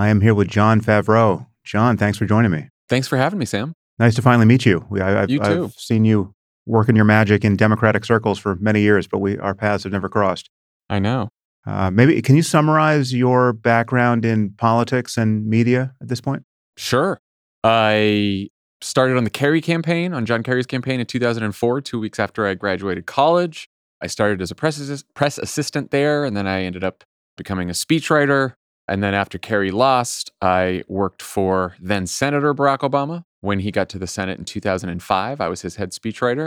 I am here with Jon Favreau. Jon, thanks for joining me. Thanks for having me, Sam. Nice to finally meet you. You too. I've seen you working your magic in Democratic circles for many years, but our paths have never crossed. I know. Maybe can you summarize your background in politics and media at this point? Sure. I started on the Kerry campaign, on John Kerry's campaign in 2004, 2 weeks after I graduated college. I started as a press assistant there, and then I ended up becoming a speechwriter. And then after Kerry lost, I worked for then Senator Barack Obama. When he got to the Senate in 2005, I was his head speechwriter.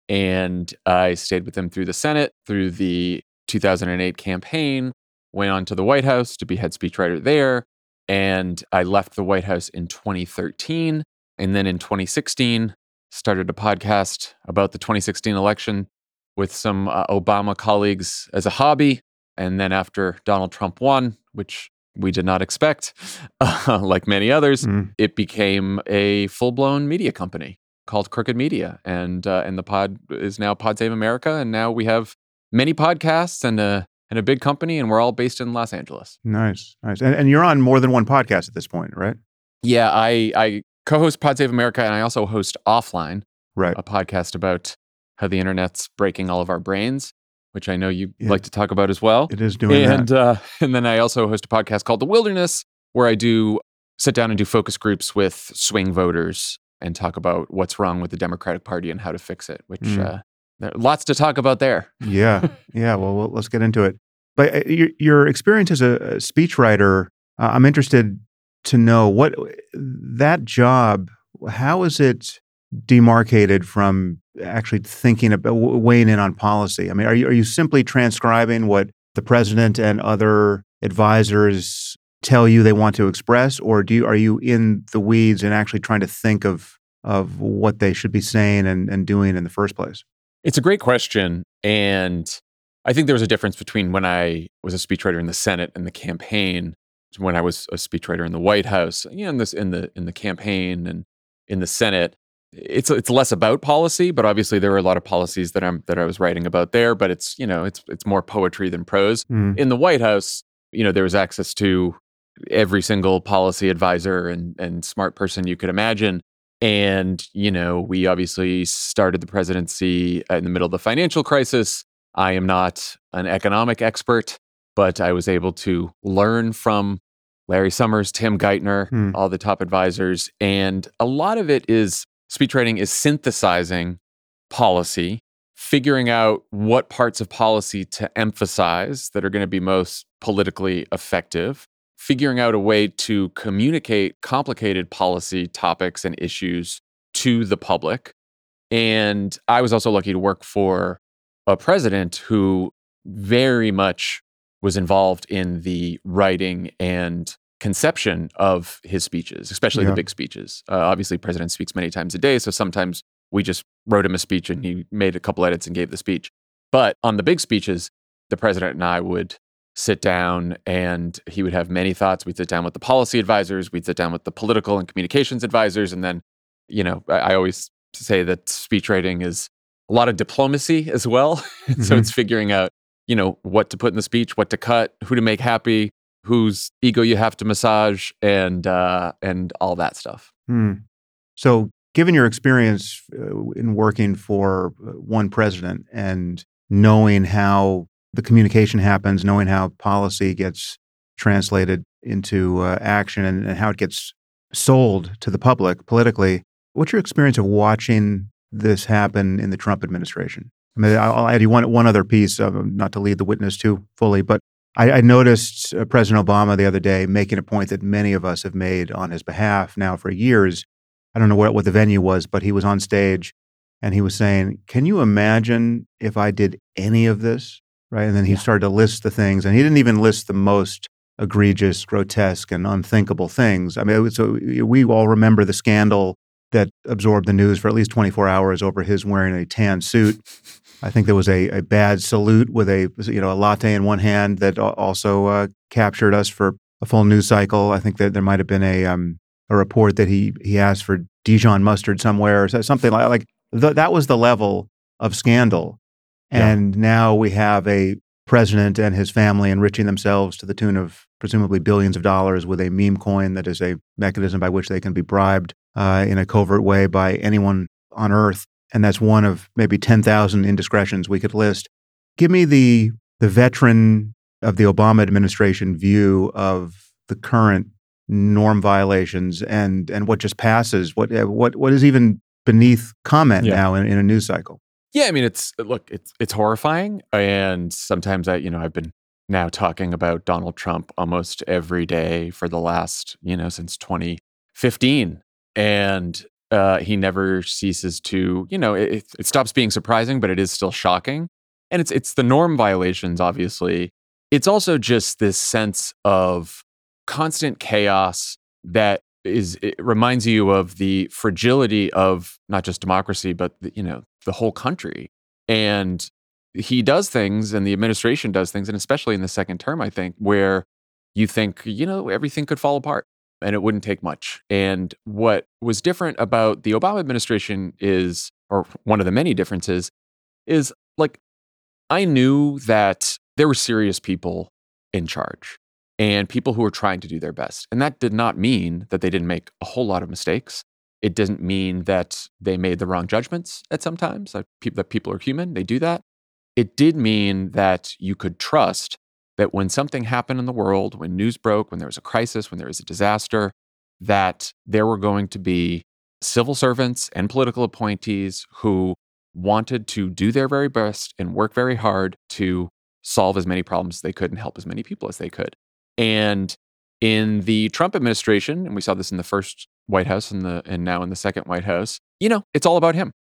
And I stayed with him through the Senate, through the 2008 campaign, went on to the White House to be head speechwriter there. And I left the White House in 2013. And then in 2016, started a podcast about the 2016 election with some Obama colleagues as a hobby. And then after Donald Trump won, which we did not expect, like many others, it became a full-blown media company called Crooked Media. And the pod is now Pod Save America. And now we have many podcasts and a big company, and we're all based in Los Angeles. Nice. And you're on more than one podcast at this point, right? Yeah, I co-host Pod Save America, and I also host Offline, right, a podcast about how the internet's breaking all of our brains, which I know you like to talk about as well. It is doing that. And then I also host a podcast called The Wilderness, where I do sit down and do focus groups with swing voters and talk about what's wrong with the Democratic Party and how to fix it, which there are lots to talk about there. Yeah. Well, let's get into it. But your experience as a speechwriter, I'm interested to know what that job, how is it demarcated from actually thinking about weighing in on policy? I mean, are you simply transcribing what the president and other advisors tell you they want to express, or are you in the weeds and actually trying to think of what they should be saying and doing in the first place? It's a great question, and I think there was a difference between when I was a speechwriter in the Senate and the campaign, to when I was a speechwriter in the White House. In the campaign and in the Senate, it's less about policy, but obviously there were a lot of policies that I was writing about there. But it's more poetry than prose. In the White House, there was access to every single policy advisor and smart person you could imagine. And we obviously started the presidency in the middle of the financial crisis. I am not an economic expert, but I was able to learn from Larry Summers, Tim Geithner, all the top advisors. And a lot of it is speechwriting is synthesizing policy, figuring out what parts of policy to emphasize that are going to be most politically effective, figuring out a way to communicate complicated policy topics and issues to the public. And I was also lucky to work for a president who very much was involved in the writing and conception of his speeches, especially the big speeches. Obviously, president speaks many times a day, so sometimes we just wrote him a speech and he made a couple edits and gave the speech. But on the big speeches, the president and I would sit down and he would have many thoughts. We'd sit down with the policy advisors, we'd sit down with the political and communications advisors, and then, I always say that speech writing is a lot of diplomacy as well. So it's figuring out, what to put in the speech, what to cut, who to make happy, whose ego you have to massage, and all that stuff. So given your experience in working for one president and knowing how the communication happens, knowing how policy gets translated into action and how it gets sold to the public politically, what's your experience of watching this happen in the Trump administration? I mean, I'll add you one other piece, not to lead the witness too fully, but I noticed President Obama the other day making a point that many of us have made on his behalf now for years. I don't know what the venue was, but he was on stage and he was saying, can you imagine if I did any of this? Right. And then he started to list the things, and he didn't even list the most egregious, grotesque, and unthinkable things. I mean, so we all remember the scandal that absorbed the news for at least 24 hours over his wearing a tan suit. I think there was a bad salute with a latte in one hand that also captured us for a full news cycle. I think that there might have been a report that he asked for Dijon mustard somewhere, or something like that was the level of scandal. And now we have a president and his family enriching themselves to the tune of presumably billions of dollars with a meme coin that is a mechanism by which they can be bribed in a covert way by anyone on Earth. And that's one of maybe 10,000 indiscretions we could list. Give me the veteran of the Obama administration view of the current norm violations and what just passes. What is even beneath comment now in a news cycle? Yeah, I mean, it's horrifying, and sometimes I've been now talking about Donald Trump almost every day for the last since 2015, and he never ceases to it stops being surprising, but it is still shocking, and it's the norm violations. Obviously, it's also just this sense of constant chaos that it reminds you of the fragility of not just democracy, but the whole country. And he does things, and the administration does things, and especially in the second term, I think, where you think, everything could fall apart and it wouldn't take much. And what was different about the Obama administration is, or one of the many differences, is like, I knew that there were serious people in charge and people who were trying to do their best. And that did not mean that they didn't make a whole lot of mistakes. It didn't mean that they made the wrong judgments at some times, that people are human, they do that. It did mean that you could trust that when something happened in the world, when news broke, when there was a crisis, when there was a disaster, that there were going to be civil servants and political appointees who wanted to do their very best and work very hard to solve as many problems as they could and help as many people as they could. And in the Trump administration, and we saw this in the first White House and now in the second White House, it's all about him.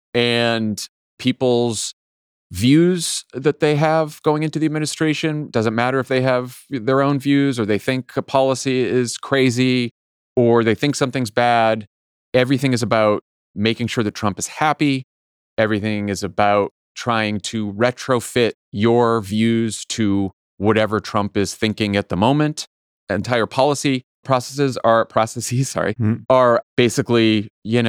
And people's views that they have going into the administration, doesn't matter if they have their own views or they think a policy is crazy or they think something's bad. Everything is about making sure that Trump is happy. Everything is about trying to retrofit your views to whatever Trump is thinking at the moment. Entire policy processes are basically,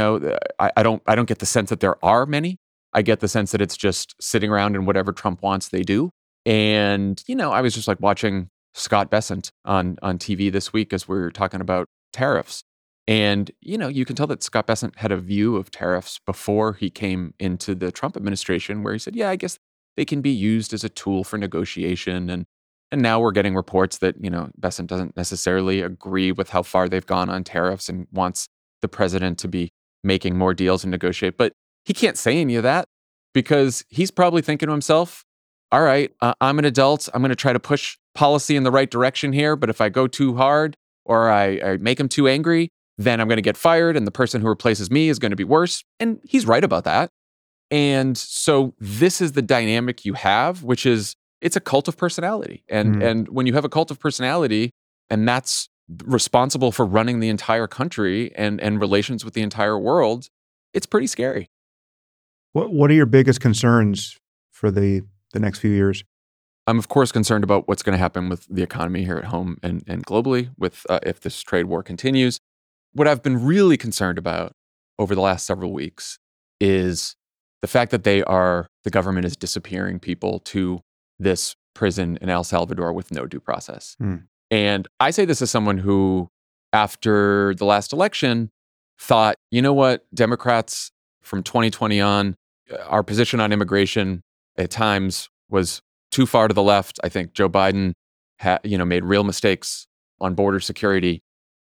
I don't get the sense that there are many. I get the sense that it's just sitting around and whatever Trump wants, they do. And, I was just like watching Scott Bessent on TV this week as we were talking about tariffs. And, you can tell that Scott Bessent had a view of tariffs before he came into the Trump administration where he said, yeah, I guess they can be used as a tool for negotiation. And now we're getting reports that, Bessent doesn't necessarily agree with how far they've gone on tariffs and wants the president to be making more deals and negotiate. But he can't say any of that because he's probably thinking to himself, all right, I'm an adult. I'm going to try to push policy in the right direction here. But if I go too hard or I make him too angry, then I'm going to get fired and the person who replaces me is going to be worse. And he's right about that. And so this is the dynamic you have, which is it's a cult of personality. And when you have a cult of personality and that's responsible for running the entire country and relations with the entire world, it's pretty scary. What are your biggest concerns for the next few years? I'm, of course, concerned about what's going to happen with the economy here at home and globally with if this trade war continues. What I've been really concerned about over the last several weeks is the fact that the government is disappearing people to this prison in El Salvador with no due process. And I say this as someone who, after the last election, thought, you know what, Democrats from 2020 on, our position on immigration at times was too far to the left. I think Joe Biden made real mistakes on border security.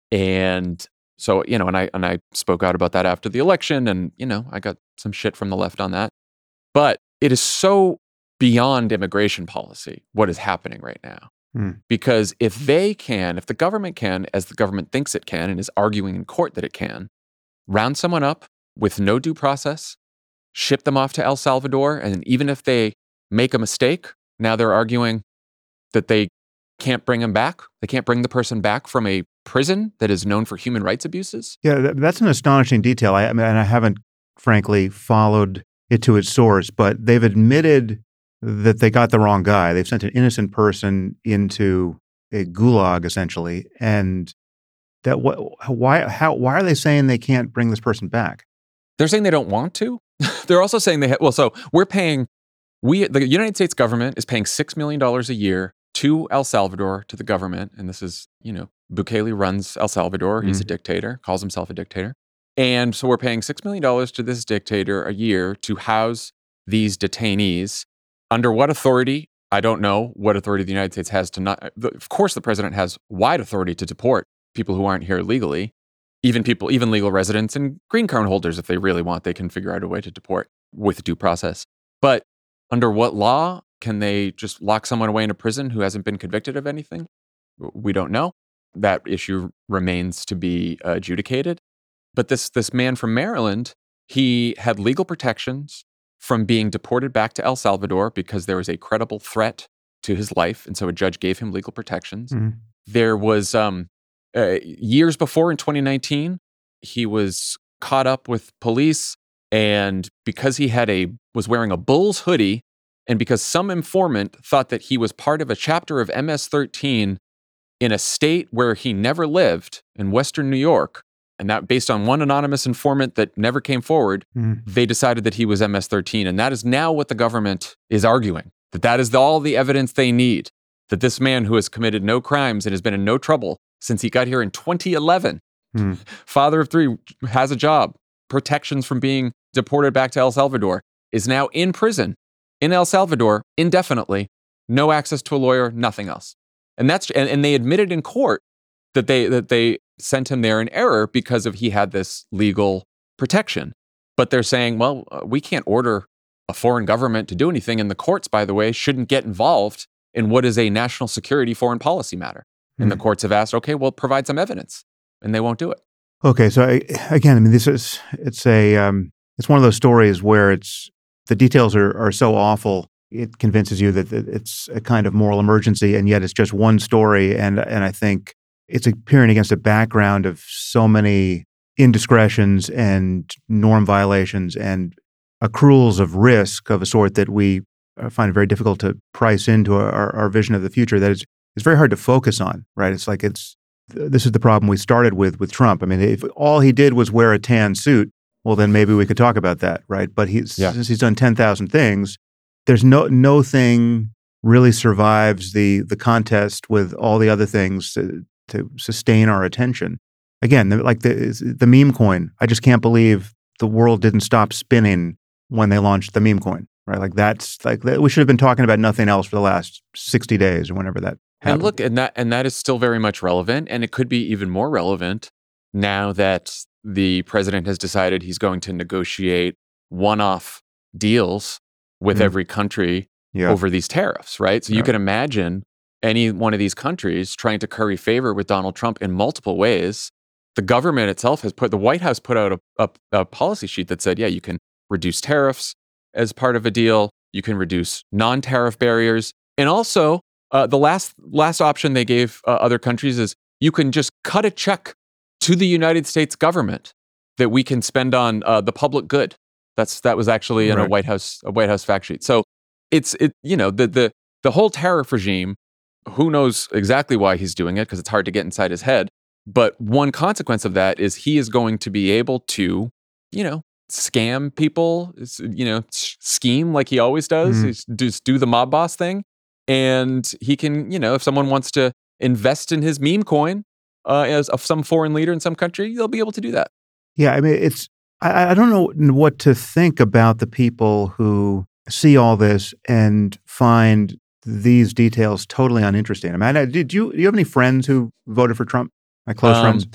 And so, and I spoke out about that after the election and, I got some shit from the left on that. But it is so beyond immigration policy, what is happening right now. Because if the government can, as the government thinks it can and is arguing in court that it can, round someone up with no due process, ship them off to El Salvador, and even if they make a mistake, now they're arguing that they can't bring him back. They can't bring the person back from a prison that is known for human rights abuses. Yeah, that's an astonishing detail. I haven't, frankly, followed it to its source, but they've admitted that they got the wrong guy. They've sent an innocent person into a gulag, essentially, and that why are they saying they can't bring this person back? They're saying they don't want to. They're also saying so we're paying. The United States government is paying $6 million a year to El Salvador, to the government. And this is, Bukele runs El Salvador. He's a dictator, calls himself a dictator. And so we're paying $6 million to this dictator a year to house these detainees. Under what authority? I don't know what authority the United States has to not. Of course, the president has wide authority to deport people who aren't here legally. Even legal residents and green card holders, if they really want, they can figure out a way to deport with due process. But under what law can they just lock someone away in a prison who hasn't been convicted of anything? We don't know. That issue remains to be adjudicated. But this man from Maryland, he had legal protections from being deported back to El Salvador because there was a credible threat to his life. And so a judge gave him legal protections. There was years before, in 2019, he was caught up with police. And because he was wearing a Bulls hoodie, and because some informant thought that he was part of a chapter of MS-13 in a state where he never lived, in Western New York, and that based on one anonymous informant that never came forward, they decided that he was MS-13. And that is now what the government is arguing, that is all the evidence they need, that this man who has committed no crimes and has been in no trouble since he got here in 2011, father of three, has a job, protections from being deported back to El Salvador, is now in prison in El Salvador indefinitely, no access to a lawyer, nothing else. And they admitted in court that they sent him there in error because he had this legal protection. But they're saying, well, we can't order a foreign government to do anything. And the courts, by the way, shouldn't get involved in what is a national security foreign policy matter. And the courts have asked, okay, well, provide some evidence. And they won't do it. Okay, so again, I mean, it's one of those stories where the details are so awful, it convinces you that it's a kind of moral emergency, and yet it's just one story. And I think it's appearing against a background of so many indiscretions and norm violations and accruals of risk of a sort that we find it very difficult to price into our vision of the future, that it's very hard to focus on, right? It's like this is the problem we started with Trump. I mean, if all he did was wear a tan suit, well, then maybe we could talk about that, right? But since he's done 10,000 things, there's no thing really survives the contest with all the other things to sustain our attention. Again, like the meme coin. I just can't believe the world didn't stop spinning when they launched the meme coin, right? Like we should have been talking about nothing else for the last 60 days or whenever that happened. And look, and that is still very much relevant, and it could be even more relevant now that the president has decided he's going to negotiate one-off deals with every country over these tariffs, right? So you can imagine any one of these countries trying to curry favor with Donald Trump in multiple ways. The government itself the White House put out a policy sheet that said, you can reduce tariffs as part of a deal. You can reduce non-tariff barriers. And also, the last option they gave other countries is you can just cut a check to the United States government that we can spend on the public good. That was actually in a White House fact sheet. So the whole tariff regime, who knows exactly why he's doing it, because it's hard to get inside his head. But one consequence of that is he is going to be able to, scam people, scheme like he always does, just do the mob boss thing. And he can, if someone wants to invest in his meme coin as of some foreign leader in some country, they'll be able to do that. Yeah, I mean, I don't know what to think about the people who see all this and find these details totally uninteresting. I mean, do you have any friends who voted for Trump? My close friends?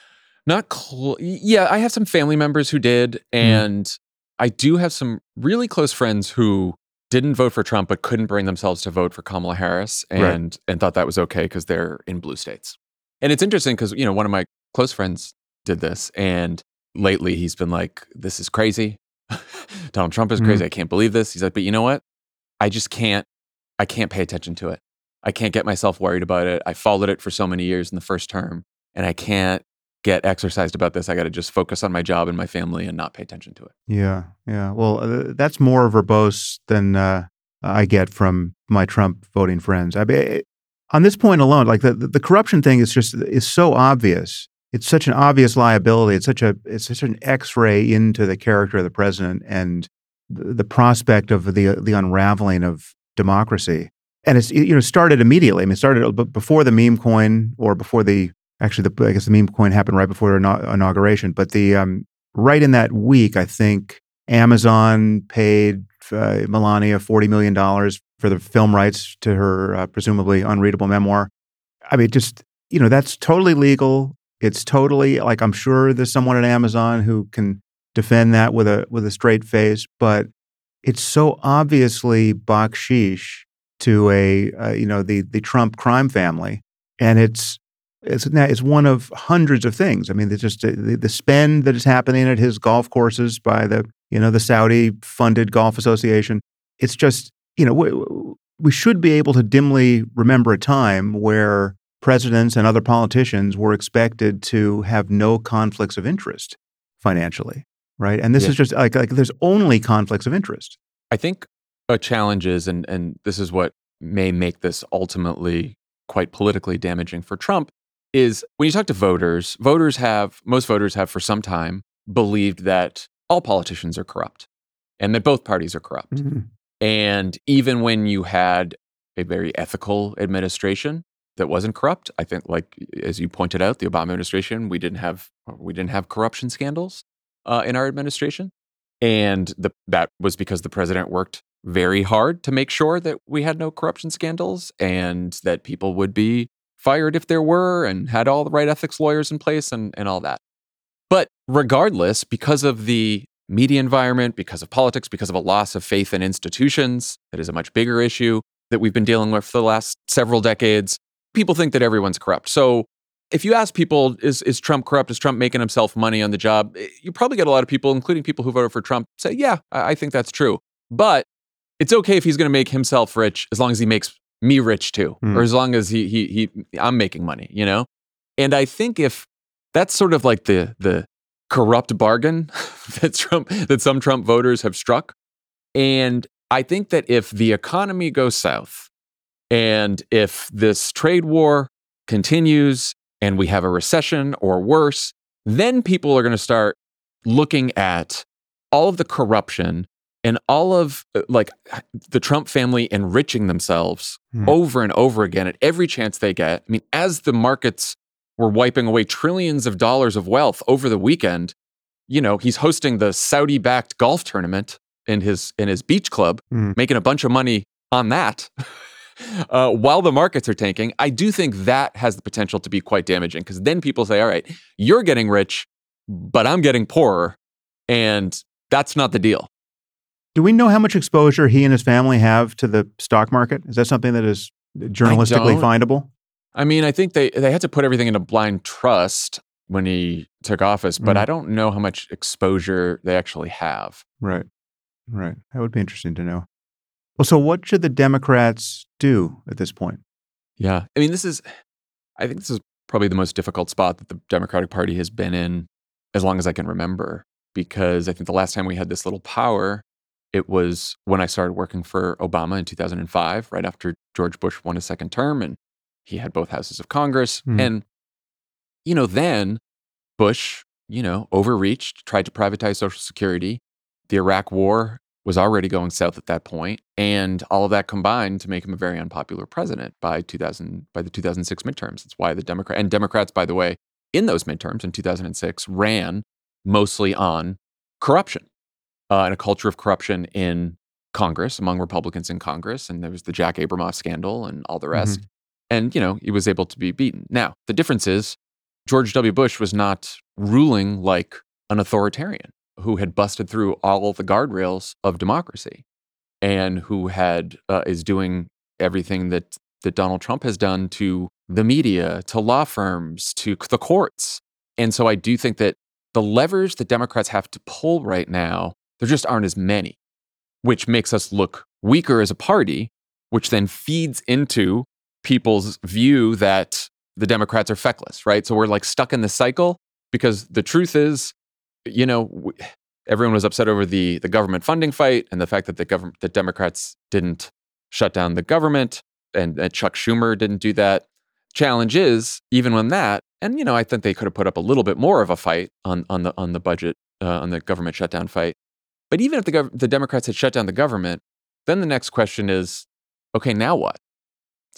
Yeah, I have some family members who did, and I do have some really close friends who didn't vote for Trump but couldn't bring themselves to vote for Kamala Harris and thought that was okay because they're in blue states. And it's interesting because, one of my close friends did this, and lately he's been like, this is crazy. Donald Trump is crazy. I can't believe this. He's like, but you know what? I can't pay attention to it. I can't get myself worried about it. I followed it for so many years in the first term, and I can't get exercised about this. I got to just focus on my job and my family and not pay attention to it. Yeah. Well, that's more verbose than I get from my Trump voting friends. I mean, on this point alone, like the corruption thing is so obvious. It's such an obvious liability. It's such an X-ray into the character of the president and the prospect of the unraveling of democracy. And it's, started immediately. I mean, it started before the meme coin, or before I guess the meme coin happened right before inauguration. But right in that week, I think Amazon paid Melania $40 million for the film rights to her presumably unreadable memoir. I mean, just, that's totally legal. It's totally, like, I'm sure there's someone at Amazon who can defend that with a straight face, but it's so obviously baksheesh to the Trump crime family, and it's one of hundreds of things. I mean, it's just the spend that is happening at his golf courses by the Saudi funded golf association. It's just, we should be able to dimly remember a time where presidents and other politicians were expected to have no conflicts of interest financially, right? And this is just like there's only conflicts of interest. I think a challenge is, and this is what may make this ultimately quite politically damaging for Trump, is when you talk to voters, most voters have for some time believed that all politicians are corrupt and that both parties are corrupt. Mm-hmm. And even when you had a very ethical administration that wasn't corrupt, I think, like as you pointed out, the Obama administration, we didn't have corruption scandals in our administration. And that was because the president worked very hard to make sure that we had no corruption scandals and that people would be fired if there were, and had all the right ethics lawyers in place and all that. But regardless, because of the media environment, because of politics, because of a loss of faith in institutions, that is a much bigger issue that we've been dealing with for the last several decades, people think that everyone's corrupt. So if you ask people, is Trump corrupt? Is Trump making himself money on the job? You probably get a lot of people, including people who voted for Trump, say, yeah, I think that's true. But it's okay if he's going to make himself rich as long as he makes me rich too, or as long as I'm making money, And I think if that's sort of like the corrupt bargain that some Trump voters have struck. And I think that if the economy goes south and if this trade war continues and we have a recession or worse, then people are going to start looking at all of the corruption and all of the Trump family enriching themselves over and over again at every chance they get. I mean, as the markets were wiping away trillions of dollars of wealth over the weekend, he's hosting the Saudi-backed golf tournament in his beach club, making a bunch of money on that while the markets are tanking. I do think that has the potential to be quite damaging, because then people say, all right, you're getting rich, but I'm getting poorer, and that's not the deal. Do we know how much exposure he and his family have to the stock market? Is that something that is journalistically findable? I mean, I think they had to put everything in a blind trust when he took office, but I don't know how much exposure they actually have. Right. That would be interesting to know. Well, so what should the Democrats do at this point? Yeah. I mean, I think this is probably the most difficult spot that the Democratic Party has been in as long as I can remember, because I think the last time we had this little power, it was when I started working for Obama in 2005, right after George Bush won his second term, and he had both houses of Congress. And, then Bush, overreached, tried to privatize Social Security. The Iraq War was already going south at that point, and all of that combined to make him a very unpopular president by the 2006 midterms. That's why Democrats, by the way, in those midterms in 2006 ran mostly on corruption. And a culture of corruption in Congress, among Republicans in Congress. And there was the Jack Abramoff scandal and all the rest. And, he was able to be beaten. Now, the difference is George W. Bush was not ruling like an authoritarian who had busted through all the guardrails of democracy and who is doing everything that Donald Trump has done to the media, to law firms, to the courts. And so I do think that the levers that Democrats have to pull right now, there just aren't as many, which makes us look weaker as a party, which then feeds into people's view that the Democrats are feckless, right? So we're stuck in the cycle, because the truth is, everyone was upset over the government funding fight and the fact that the Democrats didn't shut down the government and that Chuck Schumer didn't do that. Challenge is, even when that, and I think they could have put up a little bit more of a fight on the budget, on the government shutdown fight. But even if the Democrats had shut down the government, then the next question is, okay, now what?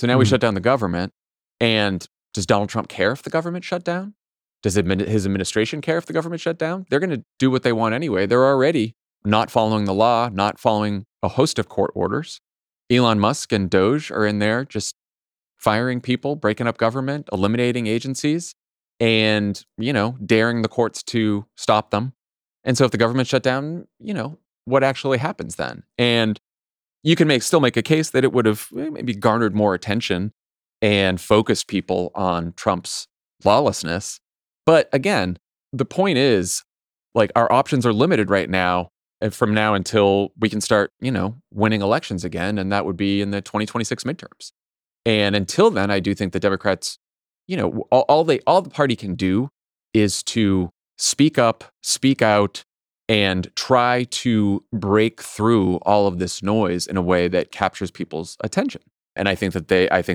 So now we shut down the government. And does Donald Trump care if the government shut down? Does his administration care if the government shut down? They're going to do what they want anyway. They're already not following the law, not following a host of court orders. Elon Musk and Doge are in there just firing people, breaking up government, eliminating agencies, and, daring the courts to stop them. And so if the government shut down, what actually happens then? And you can still make a case that it would have maybe garnered more attention and focused people on Trump's lawlessness. But again, the point is, our options are limited right now, and from now until we can start, winning elections again, and that would be in the 2026 midterms. And until then, I do think the Democrats, all the party can do is to speak up, speak out, and try to break through all of this noise in a way that captures people's attention. And I think that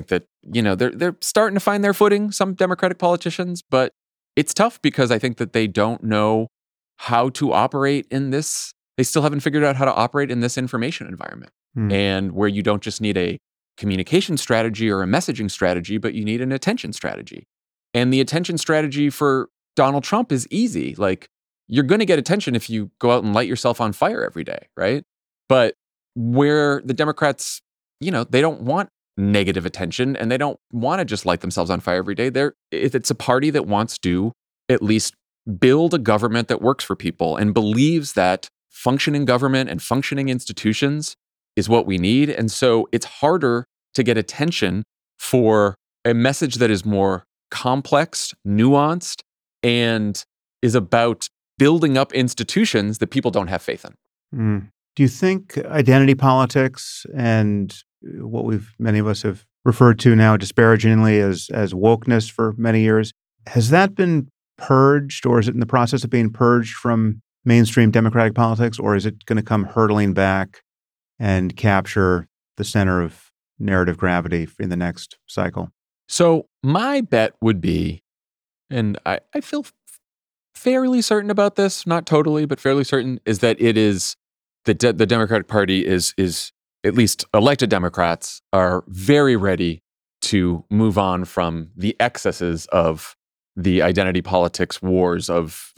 they're starting to find their footing, some Democratic politicians, but it's tough because I think that they don't know how to operate in this. They still haven't figured out how to operate in this information environment, and where you don't just need a communication strategy or a messaging strategy, but you need an attention strategy. And the attention strategy for Donald Trump is easy. You're going to get attention if you go out and light yourself on fire every day, right? But where the Democrats, they don't want negative attention, and they don't want to just light themselves on fire every day. It's a party that wants to at least build a government that works for people and believes that functioning government and functioning institutions is what we need. And so it's harder to get attention for a message that is more complex, nuanced, and is about building up institutions that people don't have faith in. Do you think identity politics and what many of us have referred to now disparagingly as wokeness for many years, has that been purged, or is it in the process of being purged from mainstream Democratic politics, or is it going to come hurtling back and capture the center of narrative gravity in the next cycle? So my bet would be, and I feel fairly certain about this, not totally, but fairly certain, is that it is the Democratic Party is at least elected Democrats are very ready to move on from the excesses of the identity politics wars of,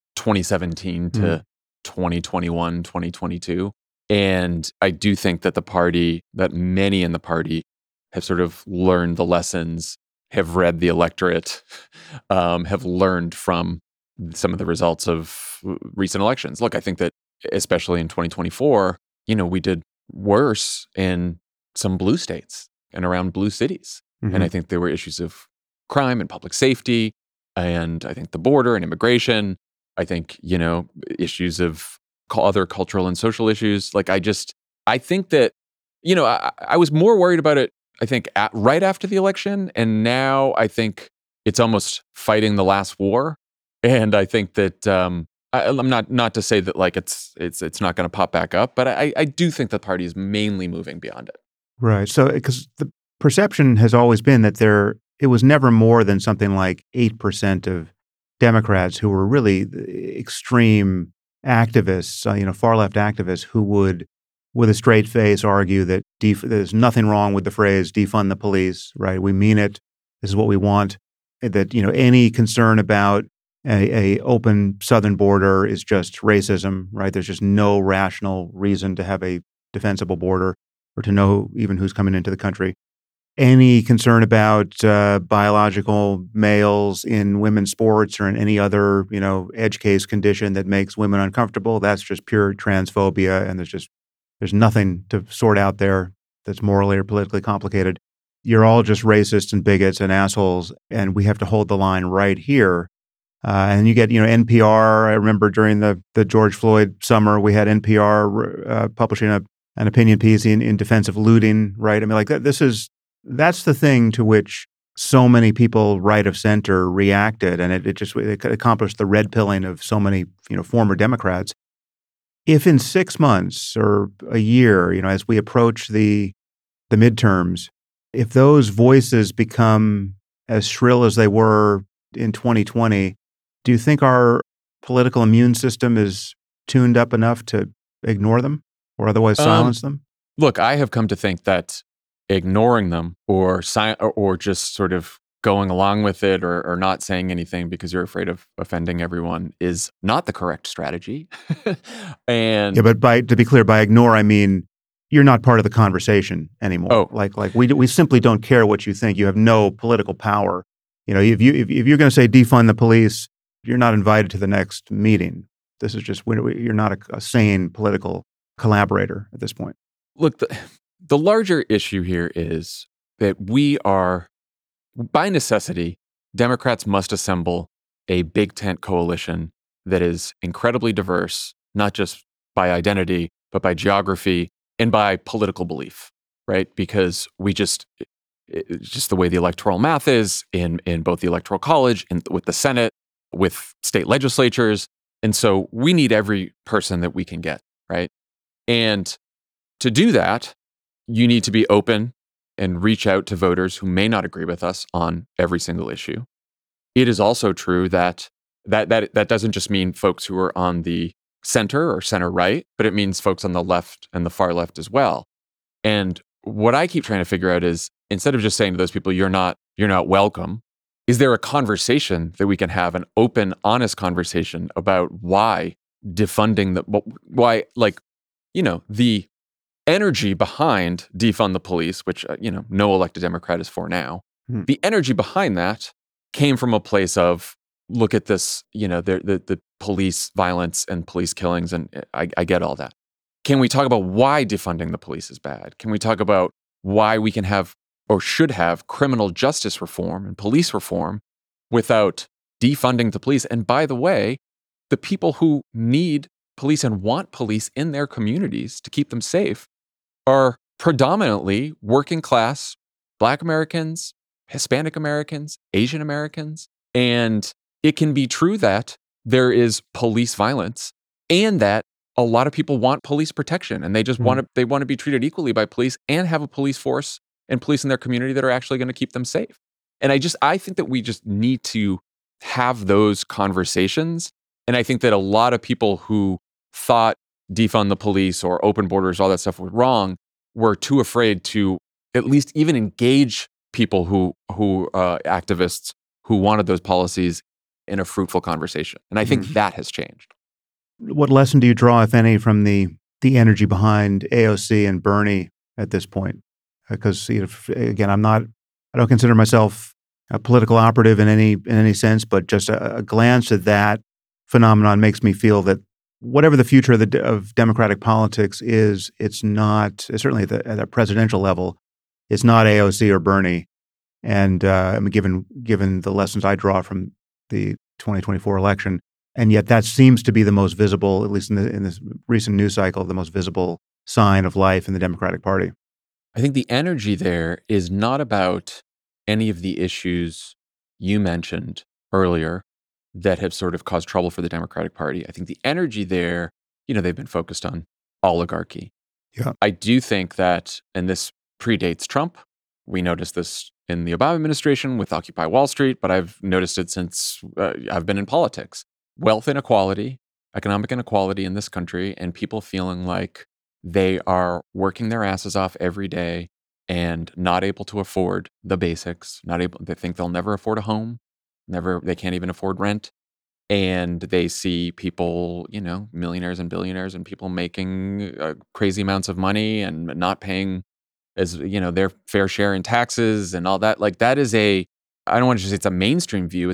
2017 to 2021, 2022. And I do think that many in the party have sort of learned the lessons, have read the electorate, have learned from some of the results of recent elections. Look, I think that especially in 2024, we did worse in some blue states and around blue cities. And I think there were issues of crime and public safety, and I think the border and immigration. I think, issues of other cultural and social issues. I think that, I was more worried about it, I think, right after the election. And now I think it's almost fighting the last war. And I think that I'm not to say that it's not going to pop back up, but I do think the party is mainly moving beyond it. Right. So because the perception has always been that it was never more than something like 8% of Democrats who were really extreme activists, far left activists who would, with a straight face, argue that there's nothing wrong with the phrase defund the police, right? We mean it. This is what we want. That, any concern about a open southern border is just racism, right? There's just no rational reason to have a defensible border or to know even who's coming into the country. Any concern about biological males in women's sports or in any other, edge case condition that makes women uncomfortable, that's just pure transphobia, and there's nothing to sort out there that's morally or politically complicated. You're all just racists and bigots and assholes, and we have to hold the line right here. And you get, NPR. I remember during the George Floyd summer, we had NPR publishing an opinion piece in defense of looting, right? I mean, that's the thing to which so many people right of center reacted, and it accomplished the red pilling of so many, former Democrats. If in 6 months or a year, as we approach the midterms, if those voices become as shrill as they were in 2020, do you think our political immune system is tuned up enough to ignore them or otherwise silence them? Look, I have come to think that ignoring them or just sort of going along with it or not saying anything because you're afraid of offending everyone is not the correct strategy. And Yeah, but to be clear, by ignore, I mean you're not part of the conversation anymore. Oh. Like we simply don't care what you think. You have no political power. You know, if you're going to say defund the police, you're not invited to the next meeting. This is just you're not a sane political collaborator at this point. Look, the larger issue here is that we are, by necessity, Democrats must assemble a big tent coalition that is incredibly diverse, not just by identity, but by geography and by political belief, right? Because it's just the way the electoral math is in both the Electoral College and with the Senate, with state legislatures. And so we need every person that we can get, right? And to do that, you need to be open and reach out to voters who may not agree with us on every single issue. It is also true that doesn't just mean folks who are on the center or center right, but it means folks on the left and the far left as well. And what I keep trying to figure out is, instead of just saying to those people, you're not welcome, is there a conversation that we can have, an open, honest conversation about why defunding the energy behind defund the police, which, no elected Democrat is for now. The energy behind that came from a place of, look at this, the police violence and police killings, and I get all that. Can we talk about why defunding the police is bad? Can we talk about why we can have or should have criminal justice reform and police reform without defunding the police? And by the way, the people who need police and want police in their communities to keep them safe are predominantly working class Black Americans, Hispanic Americans, Asian Americans. And it can be true that there is police violence and that a lot of people want police protection, and they just want to be treated equally by police and have a police force and police in their community that are actually going to keep them safe. And I think that we just need to have those conversations. And I think that a lot of people who thought defund the police or open borders, all that stuff was wrong, were too afraid to at least even engage people who activists who wanted those policies in a fruitful conversation. And I think that has changed. What lesson do you draw, if any, from the energy behind AOC and Bernie at this point? Because again, I don't consider myself a political operative in any sense, but just a glance at that phenomenon makes me feel that whatever the future of democratic politics is, it's not, certainly at the presidential level, it's not AOC or Bernie. And given the lessons I draw from the 2024 election, and yet that seems to be the most visible, at least in this recent news cycle, the most visible sign of life in the Democratic Party. I think the energy there is not about any of the issues you mentioned earlier that have sort of caused trouble for the Democratic Party. I think the energy there, they've been focused on oligarchy. Yeah. I do think that, and this predates Trump, we noticed this in the Obama administration with Occupy Wall Street, but I've noticed it since I've been in politics. Wealth inequality, economic inequality in this country, and people feeling like they are working their asses off every day and not able to afford the basics, they think they'll never afford a home, they can't even afford rent. And they see people, millionaires and billionaires and people making crazy amounts of money and not paying their fair share in taxes and all that. Like that is I don't want to just say it's a mainstream view.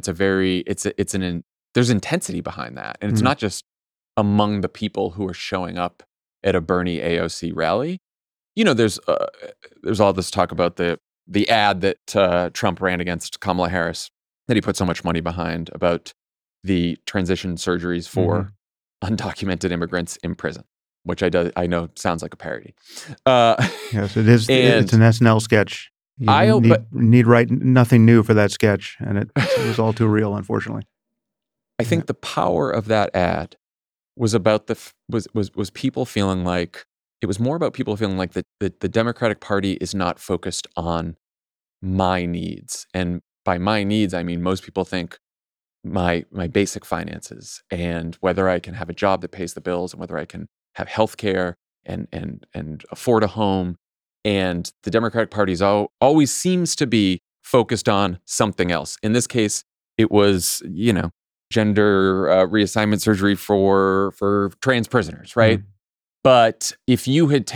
There's intensity behind that. And it's not just among the people who are showing up at a Bernie AOC rally. There's all this talk about the ad that Trump ran against Kamala Harris that he put so much money behind about the transition surgeries for undocumented immigrants in prison, which I know sounds like a parody. Yes, it is. It's an SNL sketch. You need write nothing new for that sketch, and it was all too real, unfortunately. I think the power of that ad was about was people feeling like, it was more about people feeling like the Democratic Party is not focused on my needs. And by my needs, I mean most people think my basic finances and whether I can have a job that pays the bills and whether I can have health care and afford a home. And the Democratic Party always seems to be focused on something else. In this case, it was, gender reassignment surgery for trans prisoners, right? But if you had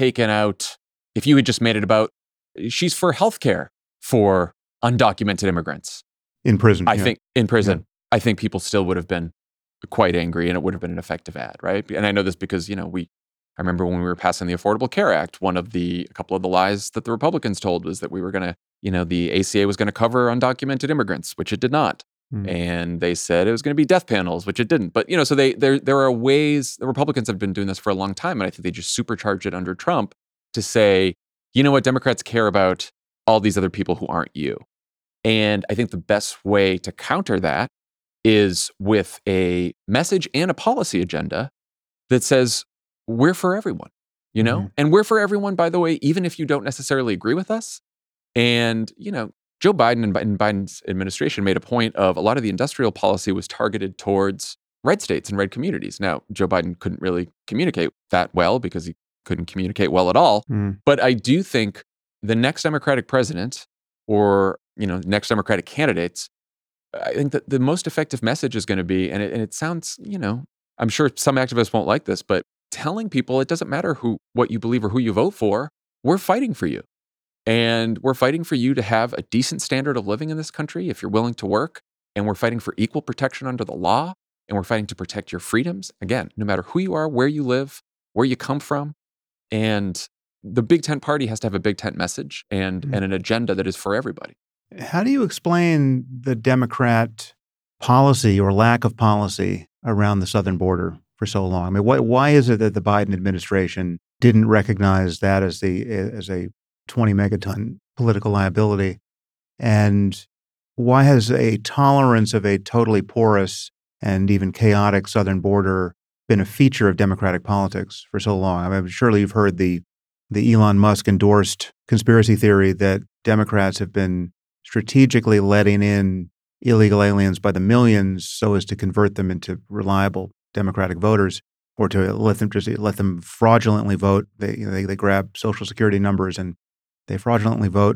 just made it about, she's for healthcare for undocumented immigrants. In prison. I think in prison, I think people still would have been quite angry, and it would have been an effective ad, right? And I know this because, I remember when we were passing the Affordable Care Act, a couple of the lies that the Republicans told was that we were going to, the ACA was going to cover undocumented immigrants, which it did not. And they said it was going to be death panels, which it didn't. But, so there are ways, the Republicans have been doing this for a long time, and I think they just supercharged it under Trump to say, you know what, Democrats care about all these other people who aren't you. And I think the best way to counter that is with a message and a policy agenda that says, we're for everyone, and we're for everyone, by the way, even if you don't necessarily agree with us. And, Joe Biden and Biden's administration made a point of a lot of the industrial policy was targeted towards red states and red communities. Now, Joe Biden couldn't really communicate that well because he couldn't communicate well at all. But I do think the next Democratic president or, next Democratic candidates, I think that the most effective message is going to be, and it sounds, I'm sure some activists won't like this, but telling people it doesn't matter what you believe or who you vote for, we're fighting for you. And we're fighting for you to have a decent standard of living in this country if you're willing to work. And we're fighting for equal protection under the law. And we're fighting to protect your freedoms. Again, no matter who you are, where you live, where you come from. And the Big Tent Party has to have a Big Tent message and an agenda that is for everybody. How do you explain the Democrat policy or lack of policy around the southern border for so long? I mean, why is it that the Biden administration didn't recognize that as a 20 megaton political liability? And why has a tolerance of a totally porous and even chaotic southern border been a feature of Democratic politics for so long? I mean, surely you've heard the Elon Musk endorsed conspiracy theory that Democrats have been strategically letting in illegal aliens by the millions so as to convert them into reliable Democratic voters, or to let them fraudulently vote. They grab Social Security numbers and they fraudulently vote.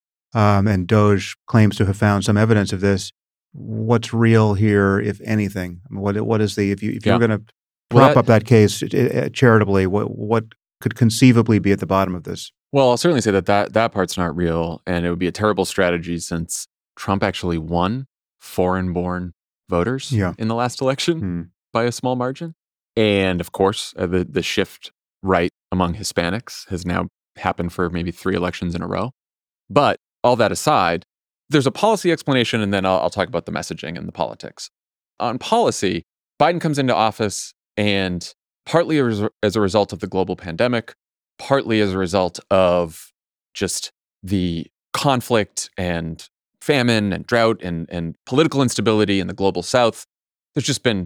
And DOJ claims to have found some evidence of this. What's real here, if anything? I mean, what is if you're going to prop up that case charitably, what could conceivably be at the bottom of this? Well, I'll certainly say that part's not real, and it would be a terrible strategy since Trump actually won foreign-born voters in the last election by a small margin. And of course, the shift right among Hispanics has now happened for maybe 3 elections in a row. But all that aside, there's a policy explanation, and then I'll talk about the messaging and the politics. On policy, Biden comes into office, and partly as a result of the global pandemic, partly as a result of just the conflict and famine and drought and political instability in the global South, there's just been,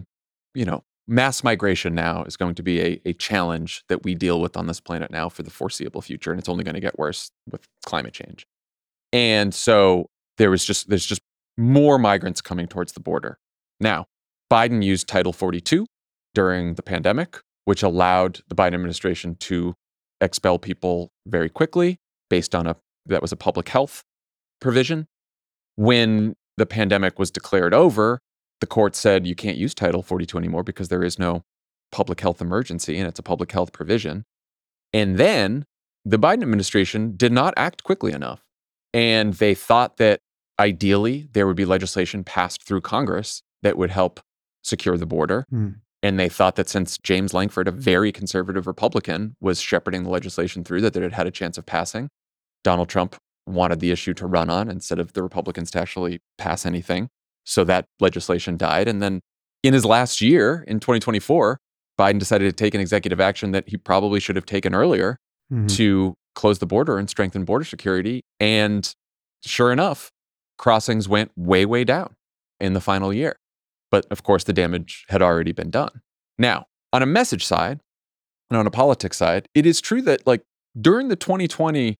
mass migration now is going to be a challenge that we deal with on this planet now for the foreseeable future, and it's only going to get worse with climate change. And so there's just more migrants coming towards the border. Now, Biden used Title 42 during the pandemic, which allowed the Biden administration to expel people very quickly based on that was a public health provision. When the pandemic was declared over, the court said you can't use Title 42 anymore because there is no public health emergency and it's a public health provision. And then the Biden administration did not act quickly enough. And they thought that ideally there would be legislation passed through Congress that would help secure the border. And they thought that since James Lankford, a very conservative Republican, was shepherding the legislation through, that it had a chance of passing. Donald Trump wanted the issue to run on instead of the Republicans to actually pass anything. So that legislation died. And then in his last year, in 2024, Biden decided to take an executive action that he probably should have taken earlier to close the border and strengthen border security. And sure enough, crossings went way, way down in the final year. But of course, the damage had already been done. Now, on a message side and on a politics side, it is true that during the 2020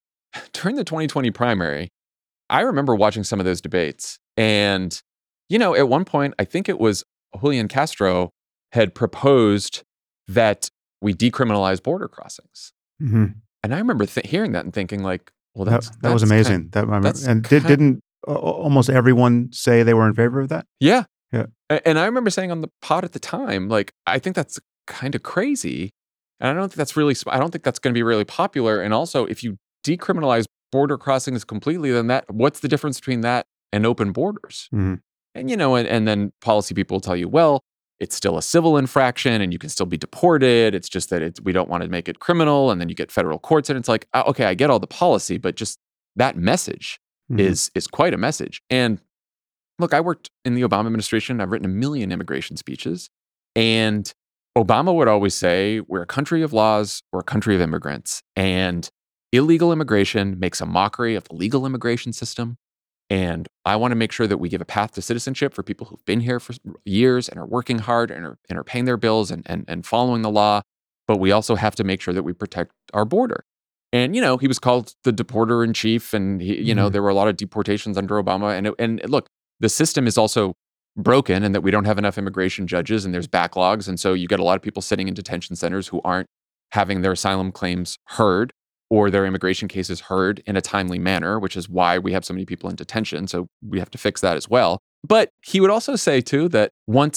primary, I remember watching some of those debates. And, at one point, I think it was Julian Castro had proposed that we decriminalize border crossings. And I remember hearing that and thinking like, well, that was amazing. Kind Didn't almost everyone say they were in favor of that? Yeah. Yeah. And I remember saying on the pod at the time, like, I think that's kind of crazy. And I don't think that's going to be really popular. And also, if you decriminalize border crossings completely, then what's the difference between that and open borders? Mm-hmm. And, and then policy people will tell you, well, it's still a civil infraction and you can still be deported. It's just that we don't want to make it criminal. And then you get federal courts. And it's like, okay, I get all the policy, but just that message is quite a message. And look, I worked in the Obama administration. I've written 1 million immigration speeches. And Obama would always say, we're a country of laws, we're a country of immigrants. And illegal immigration makes a mockery of the legal immigration system. And I want to make sure that we give a path to citizenship for people who've been here for years and are working hard and are paying their bills and following the law. But we also have to make sure that we protect our border. And, he was called the deporter in chief. And, there were a lot of deportations under Obama. And look, the system is also broken and that we don't have enough immigration judges and there's backlogs. And so you get a lot of people sitting in detention centers who aren't having their asylum claims heard or their immigration cases heard in a timely manner, which is why we have so many people in detention. So we have to fix that as well. But he would also say, too, that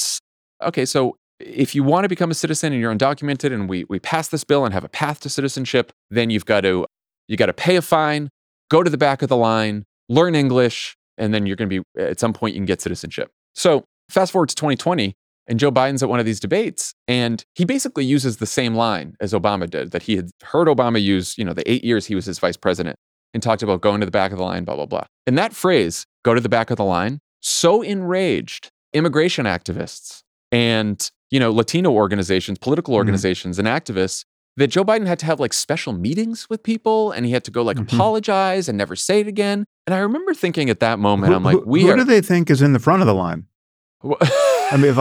so if you want to become a citizen and you're undocumented and we pass this bill and have a path to citizenship, then you got to pay a fine, go to the back of the line, learn English, and then you're going to be, at some point, you can get citizenship. So fast forward to 2020, and Joe Biden's at one of these debates, and he basically uses the same line as Obama did, that he had heard Obama use, the 8 years he was his vice president, and talked about going to the back of the line, blah, blah, blah. And that phrase, go to the back of the line, so enraged immigration activists and, Latino organizations, political organizations, and activists that Joe Biden had to have like special meetings with people and he had to go apologize and never say it again. And I remember thinking at that moment, I'm like, who do they think is in the front of the line? I mean,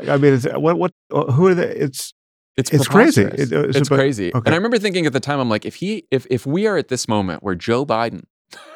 who are they? It's crazy. It's crazy. Okay. And I remember thinking at the time, I'm like, if we are at this moment where Joe Biden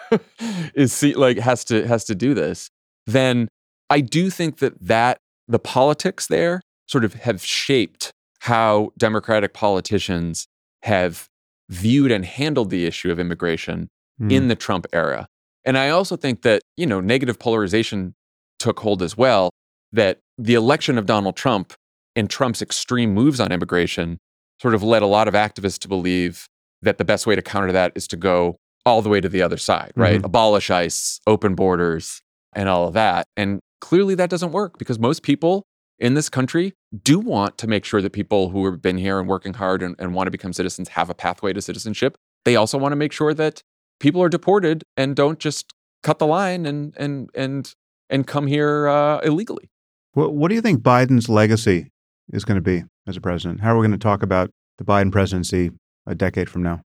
has to do this, then I do think that the politics there sort of have shaped how Democratic politicians have viewed and handled the issue of immigration in the Trump era. And I also think that, negative polarization took hold as well, that the election of Donald Trump and Trump's extreme moves on immigration sort of led a lot of activists to believe that the best way to counter that is to go all the way to the other side, right? Abolish ICE, open borders, and all of that. And clearly that doesn't work because most people in this country do want to make sure that people who have been here and working hard and want to become citizens have a pathway to citizenship. They also want to make sure that people are deported and don't just cut the line and come here illegally. What do you think Biden's legacy is going to be as a president? How are we going to talk about the Biden presidency a decade from now?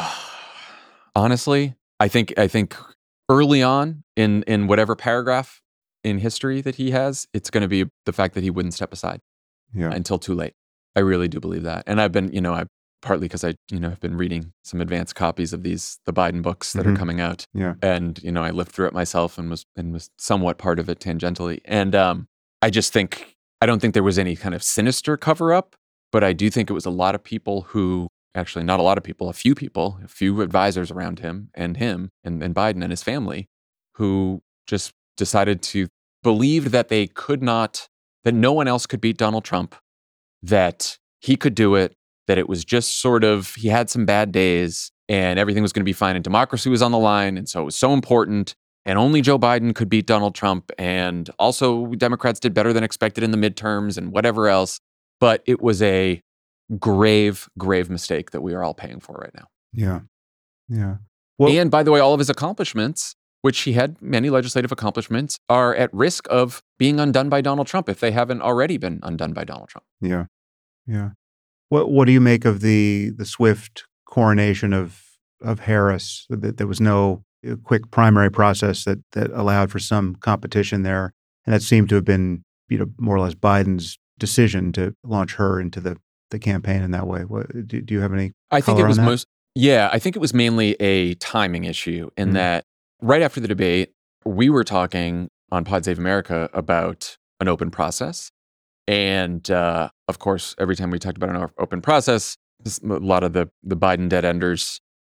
Honestly, I think early on in whatever paragraph in history that he has, it's going to be the fact that he wouldn't step aside until too late. I really do believe that. And I've been, partly because I, have been reading some advanced copies of the Biden books that are coming out. Yeah. And, I lived through it myself and was somewhat part of it tangentially. And I don't think there was any kind of sinister cover up, but I do think it was a lot of people who, actually not a lot of people, a few advisors around him and Biden and his family who just decided to believe that that no one else could beat Donald Trump, that he could do it, that it was just sort of, he had some bad days and everything was going to be fine and democracy was on the line. And so it was so important and only Joe Biden could beat Donald Trump. And also Democrats did better than expected in the midterms and whatever else. But it was a grave, grave mistake that we are all paying for right now. Yeah. Yeah. Well, and by the way, all of his accomplishments, which he had many legislative accomplishments, are at risk of being undone by Donald Trump if they haven't already been undone by Donald Trump. Yeah. Yeah. What do you make of the swift coronation of Harris? That there was no quick primary process that allowed for some competition there, and that seemed to have been more or less Biden's decision to launch her into the campaign in that way. What, do you have any? I think it was I think it was mainly a timing issue in that right after the debate, we were talking on Pod Save America about an open process. And of course, every time we talked about an open process, a lot of the Biden dead enders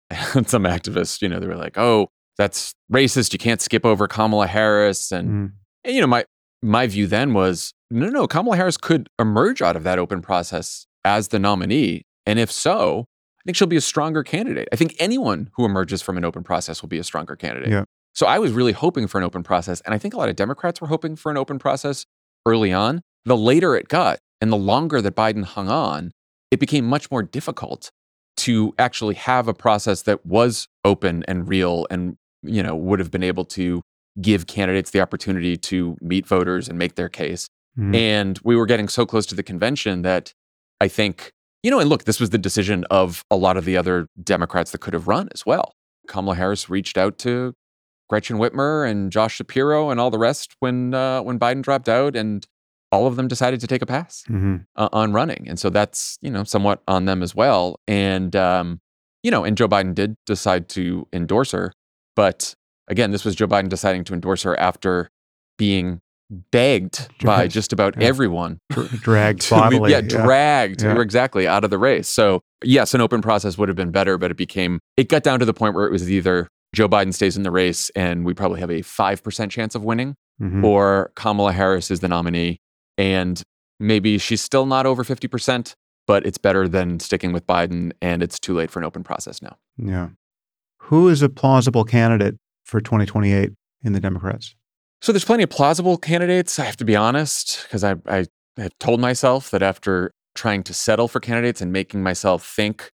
And some activists, they were like, "Oh, that's racist. You can't skip over Kamala Harris." And my view then was, no, Kamala Harris could emerge out of that open process as the nominee. And if so, I think she'll be a stronger candidate. I think anyone who emerges from an open process will be a stronger candidate. Yeah. So I was really hoping for an open process. And I think a lot of Democrats were hoping for an open process early on. The later it got and the longer that Biden hung on, it became much more difficult to actually have a process that was open and real and, would have been able to give candidates the opportunity to meet voters and make their case. And we were getting so close to the convention that I think, and look, this was the decision of a lot of the other Democrats that could have run as well. Kamala Harris reached out to Gretchen Whitmer and Josh Shapiro and all the rest when Biden dropped out, and all of them decided to take a pass on running. And so that's, somewhat on them as well. And, and Joe Biden did decide to endorse her. But again, this was Joe Biden deciding to endorse her after being begged by just about everyone. Dragged bodily. Dragged. Exactly, out of the race. So yes, an open process would have been better, but it got down to the point where it was either Joe Biden stays in the race and we probably have a 5% chance of winning, or Kamala Harris is the nominee. And maybe she's still not over 50%, but it's better than sticking with Biden, and it's too late for an open process now. Yeah. Who is a plausible candidate for 2028 in the Democrats? So there's plenty of plausible candidates, I have to be honest, because I have told myself that after trying to settle for candidates and making myself think,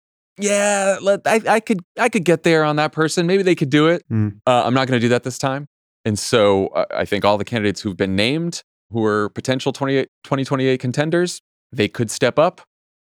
I could get there on that person. Maybe they could do it. I'm not going to do that this time. And so I think all the candidates who've been named who are potential 2028 contenders, they could step up.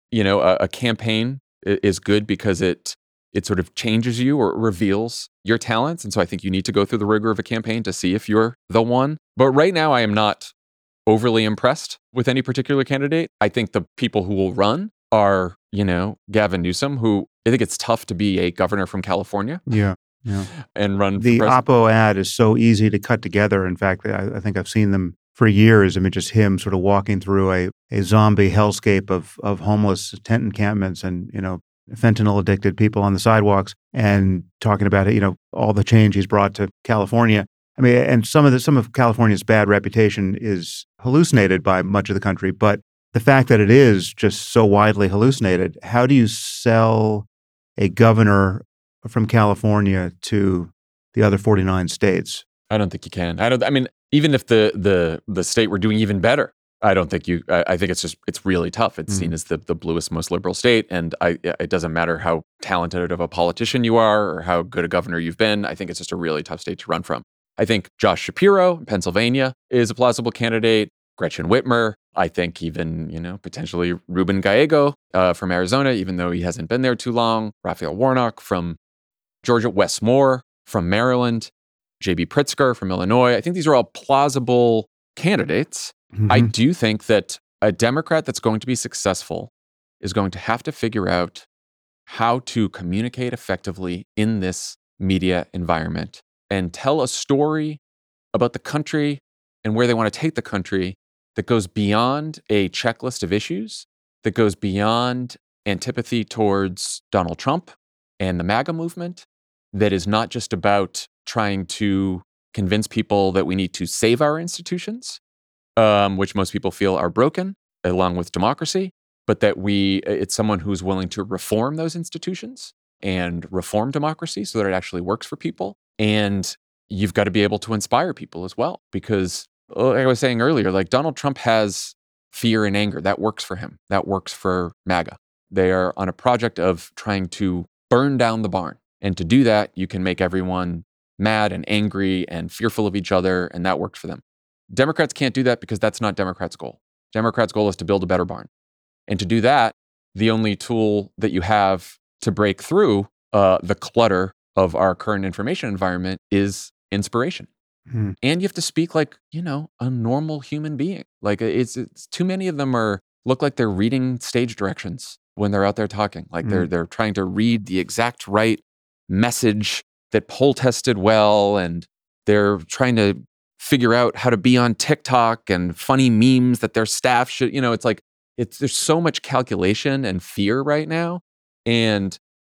A campaign is good because it sort of changes you or reveals your talents. And so I think you need to go through the rigor of a campaign to see if you're the one. But right now, I am not overly impressed with any particular candidate. I think the people who will run are, Gavin Newsom, who I think it's tough to be a governor from California. Yeah. And run the Oppo ad is so easy to cut together. In fact, I think I've seen them for years. I mean, just him sort of walking through a zombie hellscape of homeless tent encampments and, fentanyl addicted people on the sidewalks and talking about it, all the change he's brought to California. I mean, and some of California's bad reputation is hallucinated by much of the country, but the fact that it is just so widely hallucinated, how do you sell a governor from California to the other 49 states? I don't think you can. Even if the state were doing even better, I don't think I think it's really tough. It's seen as the bluest, most liberal state. And it doesn't matter how talented of a politician you are or how good a governor you've been. I think it's just a really tough state to run from. I think Josh Shapiro in Pennsylvania is a plausible candidate. Gretchen Whitmer. I think even, potentially Ruben Gallego from Arizona, even though he hasn't been there too long. Raphael Warnock from Georgia. Wes Moore from Maryland. J.B. Pritzker from Illinois. I think these are all plausible candidates. I do think that a Democrat that's going to be successful is going to have to figure out how to communicate effectively in this media environment and tell a story about the country and where they want to take the country that goes beyond a checklist of issues, that goes beyond antipathy towards Donald Trump and the MAGA movement, that is not just about trying to convince people that we need to save our institutions, which most people feel are broken, along with democracy, but that it's someone who's willing to reform those institutions and reform democracy so that it actually works for people. And you've got to be able to inspire people as well, because like I was saying earlier, like Donald Trump has fear and anger. That works for him. That works for MAGA. They are on a project of trying to burn down the barn. And to do that, you can make everyone mad and angry and fearful of each other, and that works for them. Democrats can't do that because that's not Democrats' goal. Democrats' goal is to build a better barn. And to do that, the only tool that you have to break through the clutter of our current information environment is inspiration. And you have to speak like, a normal human being. Like it's too many of them look like they're reading stage directions when they're out there talking. Like they're trying to read the exact right message that poll tested well, and they're trying to figure out how to be on TikTok and funny memes that their staff should, it's like, there's so much calculation and fear right now. And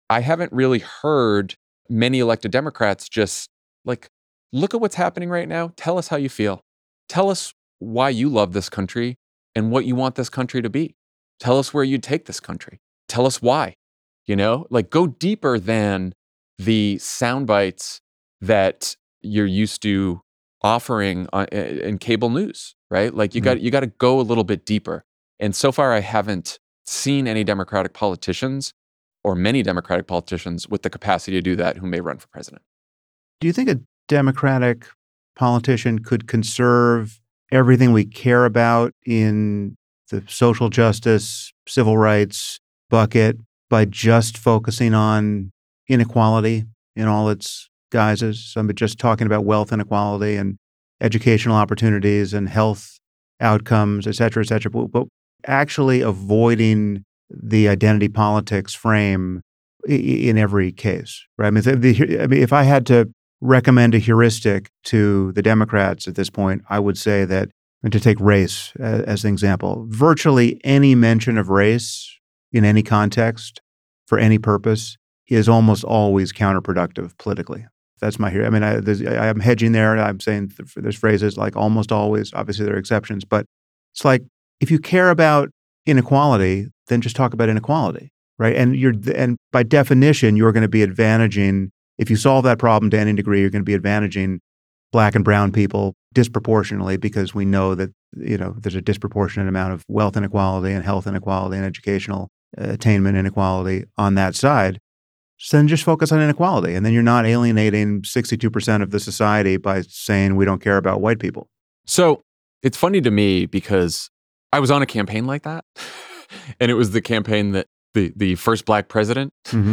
I haven't really heard many elected Democrats just like, look at what's happening right now. Tell us how you feel. Tell us why you love this country and what you want this country to be. Tell us where you'd take this country. Tell us why. Like go deeper than the sound bites that you're used to offering in cable news, right? Like you got to go a little bit deeper. And so far, I haven't seen any Democratic politicians or many Democratic politicians with the capacity to do that who may run for president. Do you think a Democratic politician could conserve everything we care about in the social justice, civil rights bucket by just focusing on inequality in all its guises? So I'm just talking about wealth inequality and educational opportunities and health outcomes, et cetera, but actually avoiding the identity politics frame in every case, right? I mean, if I had to recommend a heuristic to the Democrats at this point, I would say that, and to take race as an example, virtually any mention of race in any context for any purpose is almost always counterproductive politically. That's my I mean, I'm hedging there. I'm saying there's phrases like almost always. Obviously, there are exceptions, but it's like if you care about inequality, then just talk about inequality, right? And by definition, you're going to be advantaging. If you solve that problem to any degree, you're going to be advantaging Black and brown people disproportionately because we know that there's a disproportionate amount of wealth inequality and health inequality and educational attainment inequality on that side. So then just focus on inequality. And then you're not alienating 62% of the society by saying we don't care about white people. So it's funny to me because I was on a campaign like that. And it was the campaign that the first Black president,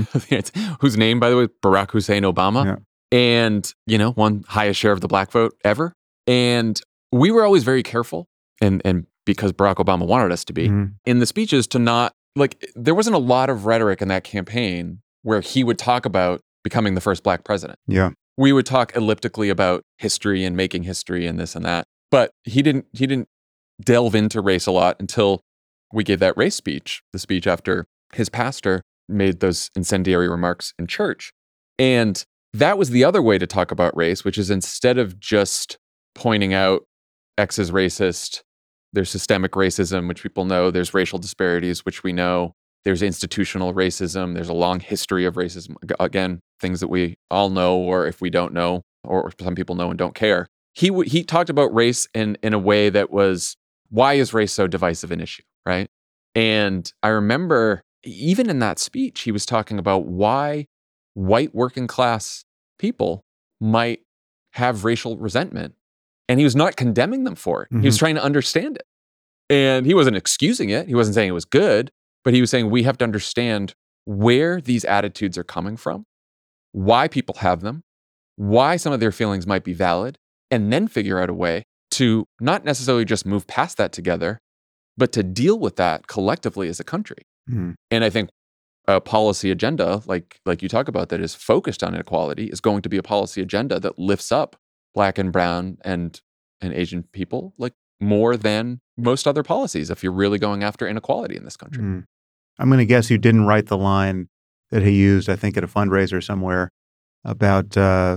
whose name, by the way, Barack Hussein Obama, and, won highest share of the Black vote ever. And we were always very careful, and because Barack Obama wanted us to be, in the speeches to not, there wasn't a lot of rhetoric in that campaign where he would talk about becoming the first Black president. Yeah. We would talk elliptically about history and making history and this and that. But he didn't delve into race a lot until we gave that race speech, the speech after his pastor made those incendiary remarks in church. And that was the other way to talk about race, which is instead of just pointing out X is racist, there's systemic racism, which people know, there's racial disparities, which we know, there's institutional racism, there's a long history of racism. Again, things that we all know, or if we don't know, or some people know and don't care. He talked about race in a way that was, why is race so divisive an issue, right? And I remember even in that speech, he was talking about why white working class people might have racial resentment. And he was not condemning them for it. He was trying to understand it. And he wasn't excusing it. He wasn't saying it was good, but he was saying we have to understand where these attitudes are coming from, why people have them, why some of their feelings might be valid, and then figure out a way to not necessarily just move past that together, but to deal with that collectively as a country. And I think a policy agenda, like you talk about, that is focused on inequality is going to be a policy agenda that lifts up Black and brown and Asian people more than most other policies if you're really going after inequality in this country. I'm going to guess you didn't write the line that he used, I think, at a fundraiser somewhere about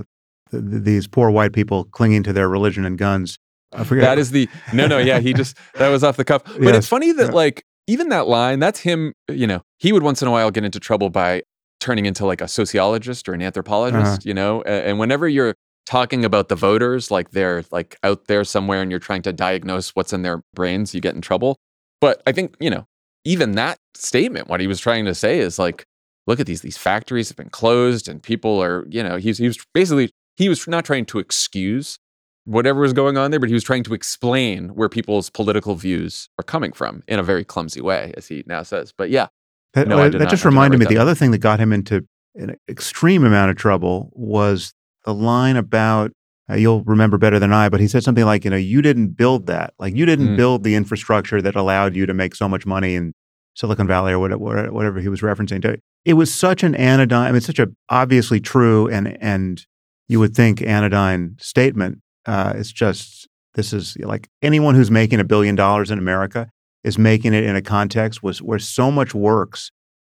these poor white people clinging to their religion and guns. I forget. That is that was off the cuff. But it's funny that even that line, that's him, he would once in a while get into trouble by turning into a sociologist or an anthropologist, and whenever you're talking about the voters, they're out there somewhere and you're trying to diagnose what's in their brains, you get in trouble. But I think, even that statement, what he was trying to say is look at these factories have been closed and people are, he was not trying to excuse whatever was going on there, but he was trying to explain where people's political views are coming from in a very clumsy way, as he now says. But yeah. That just reminded me, the other thing that got him into an extreme amount of trouble was the line about, you'll remember better than I, but he said something like, you didn't build that. You didn't build the infrastructure that allowed you to make so much money in Silicon Valley or whatever he was referencing. It was such an anodyne, such a obviously true and you would think anodyne statement. It's just, this is anyone who's making $1 billion in America is making it in a context where so much works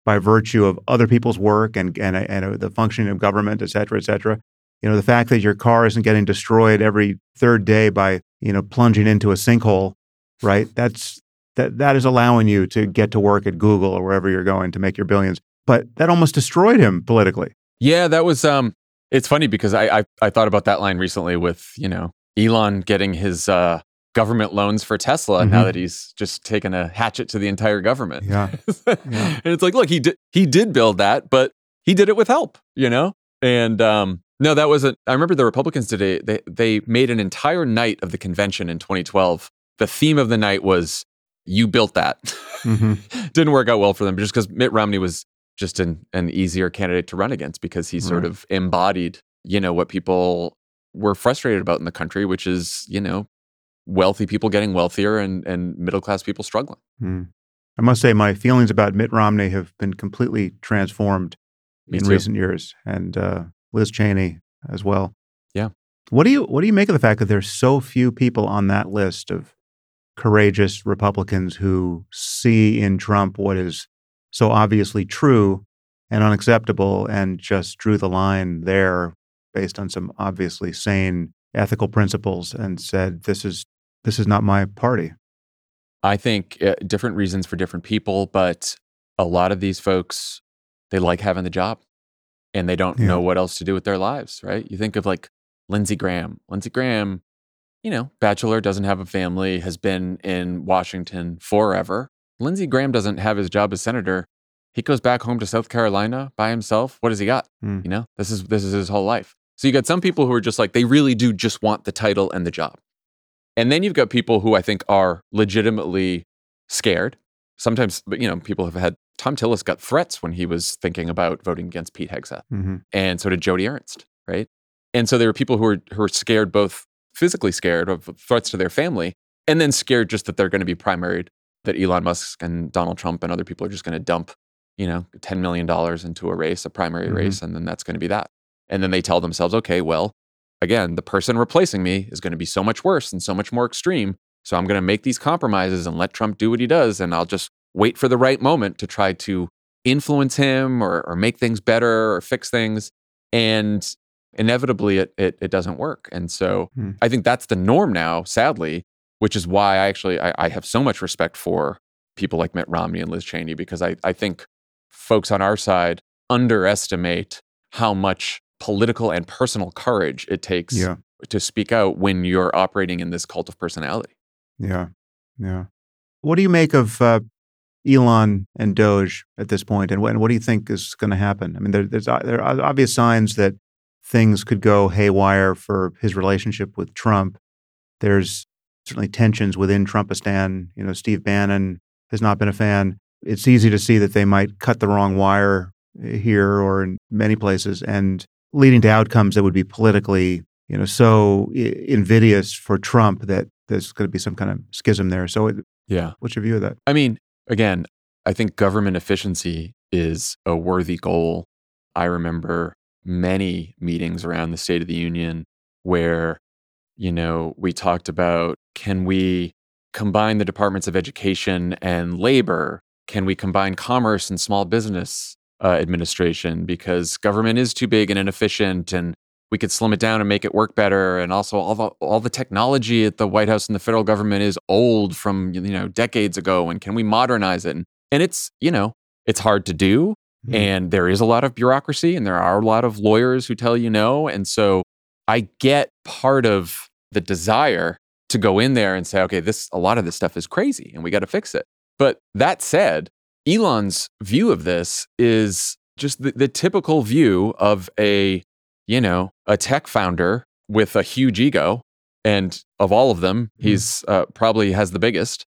by virtue of other people's work and the functioning of government, et cetera, et cetera. The fact that your car isn't getting destroyed every third day by, plunging into a sinkhole, right? That is allowing you to get to work at Google or wherever you're going to make your billions. But that almost destroyed him politically. Yeah, that was, it's funny because I thought about that line recently with, Elon getting his government loans for Tesla now that he's just taken a hatchet to the entire government. Yeah. And it's like, look, he did build that, but he did it with help, And no, that wasn't. I remember the Republicans today. They made an entire night of the convention in 2012. The theme of the night was "You built that." Didn't work out well for them, just because Mitt Romney was just an easier candidate to run against because he sort of embodied, what people were frustrated about in the country, which is, wealthy people getting wealthier and middle class people struggling. I must say, my feelings about Mitt Romney have been completely transformed in recent years, and Liz Cheney as well. Yeah. What do you make of the fact that there's so few people on that list of courageous Republicans who see in Trump what is so obviously true and unacceptable and just drew the line there based on some obviously sane ethical principles and said, this is not my party? I think different reasons for different people, but a lot of these folks, they like having the job and they don't know what else to do with their lives, right? You think of like Lindsey Graham. Lindsey Graham, bachelor, doesn't have a family, has been in Washington forever. Lindsey Graham doesn't have his job as senator. He goes back home to South Carolina by himself. What does he got? This is his whole life. So you got some people who are just like, they really do just want the title and the job. And then you've got people who I think are legitimately scared. Sometimes, people have had, Tom Tillis got threats when he was thinking about voting against Pete Hegseth. And so did Joni Ernst, right? And so there are people who are scared, both physically scared of threats to their family, and then scared just that they're going to be primaried, that Elon Musk and Donald Trump and other people are just going to dump, $10 million into a race, a primary race, and then that's going to be that. And then they tell themselves, okay, well, again, the person replacing me is going to be so much worse and so much more extreme. So I'm going to make these compromises and let Trump do what he does. And I'll just wait for the right moment to try to influence him or make things better or fix things. And inevitably, it doesn't work. And so I think that's the norm now, sadly, which is why I have so much respect for people like Mitt Romney and Liz Cheney, because I think folks on our side underestimate how much political and personal courage it takes to speak out when you're operating in this cult of personality. Yeah. What do you make of Elon and Doge at this point, and what do you think is going to happen? I mean, there are obvious signs that things could go haywire for his relationship with Trump. There's certainly tensions within Trumpistan. Steve Bannon has not been a fan. It's easy to see that they might cut the wrong wire here or in many places, and leading to outcomes that would be politically, so invidious for Trump that there's going to be some kind of schism there. So, what's your view of that? I mean, again, I think government efficiency is a worthy goal. I remember many meetings around the State of the Union where, we talked about, can we combine the departments of education and labor? Can we combine commerce and small business administration? Because government is too big and inefficient, and we could slim it down and make it work better. And also all the technology at the White House and the federal government is old from, decades ago. And can we modernize it? And it's, it's hard to do. And there is a lot of bureaucracy and there are a lot of lawyers who tell you no. And so I get part of the desire to go in there and say, okay, a lot of this stuff is crazy and we got to fix it. But that said, Elon's view of this is just the typical view of a tech founder with a huge ego. And of all of them, he's probably has the biggest,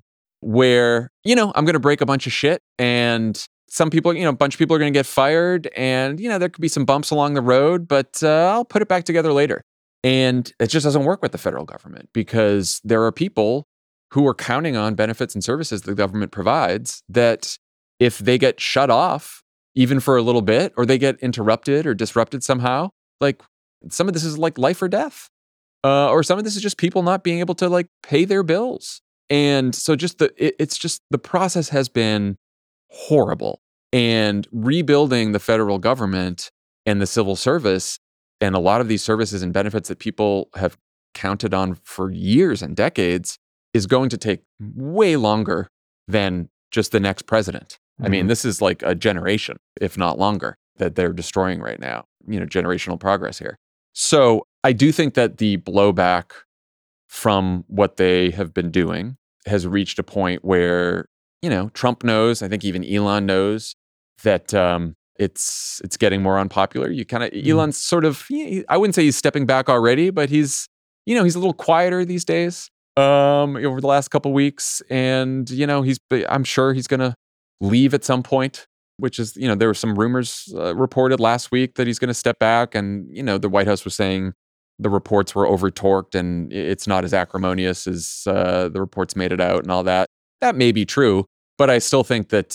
where, I'm going to break a bunch of shit, and some people, a bunch of people are going to get fired, and, there could be some bumps along the road, but I'll put it back together later. And it just doesn't work with the federal government, because there are people who are counting on benefits and services the government provides that if they get shut off, even for a little bit, or they get interrupted or disrupted somehow, like some of this is like life or death. Or some of this is just people not being able to like pay their bills. And so it's just the process has been horrible. And rebuilding the federal government and the civil service and a lot of these services and benefits that people have counted on for years and decades is going to take way longer than just the next president. I mean, this is like a generation, if not longer, that they're destroying right now, generational progress here. So I do think that the blowback from what they have been doing has reached a point where, Trump knows, I think even Elon knows that it's getting more unpopular. Elon's sort of, I wouldn't say he's stepping back already, but he's a little quieter these days over the last couple of weeks. And, I'm sure he's going to leave at some point, which is, there were some rumors reported last week that he's going to step back. And, the White House was saying the reports were over-torqued and it's not as acrimonious as the reports made it out and all that. That may be true, but I still think that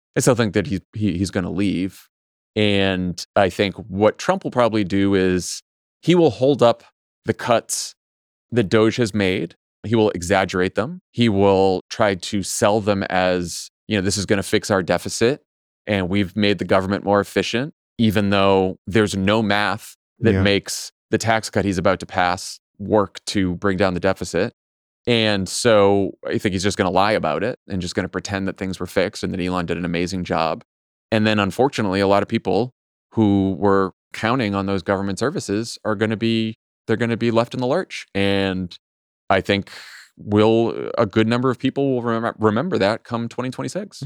he's going to leave. And I think what Trump will probably do is he will hold up the cuts that Doge has made. He will exaggerate them. He will try to sell them as, this is going to fix our deficit and we've made the government more efficient, even though there's no math that makes the tax cut he's about to pass work to bring down the deficit. And so I think he's just going to lie about it and just going to pretend that things were fixed and that Elon did an amazing job. And then unfortunately, a lot of people who were counting on those government services are going to be left in the lurch. And I think a good number of people will remember that come 2026.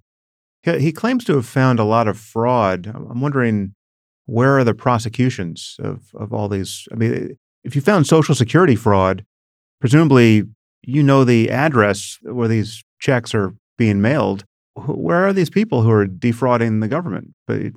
He claims to have found a lot of fraud. I'm wondering, where are the prosecutions of all these? I mean, if you found Social Security fraud, presumably the address where these checks are being mailed. Where are these people who are defrauding the government,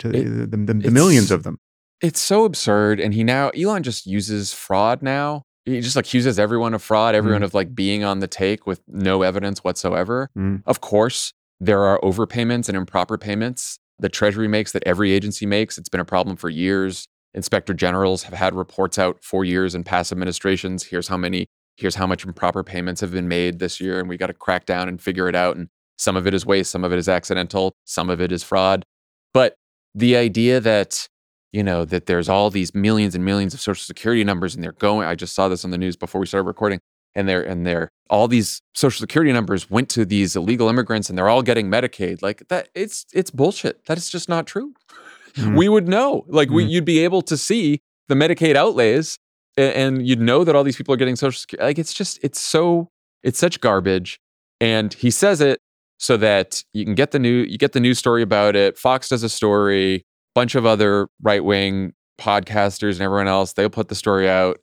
the millions of them? It's so absurd. And Elon just uses fraud now. He just accuses everyone of fraud, everyone of being on the take with no evidence whatsoever. Of course, there are overpayments and improper payments the Treasury makes, that every agency makes. It's been a problem for years. Inspector generals have had reports out for years in past administrations. Here's how much improper payments have been made this year, and we got to crack down and figure it out. And some of it is waste, some of it is accidental, some of it is fraud. But the idea that, that there's all these millions and millions of Social Security numbers and I just saw this on the news before we started recording, and all these Social Security numbers went to these illegal immigrants and they're all getting Medicaid. Like that, it's bullshit. That is just not true. We would know, you'd be able to see the Medicaid outlays and you'd know that all these people are getting Social Security. It's such garbage. And he says it so that you get the news story about it. Fox does a story, bunch of other right-wing podcasters and everyone else, they'll put the story out.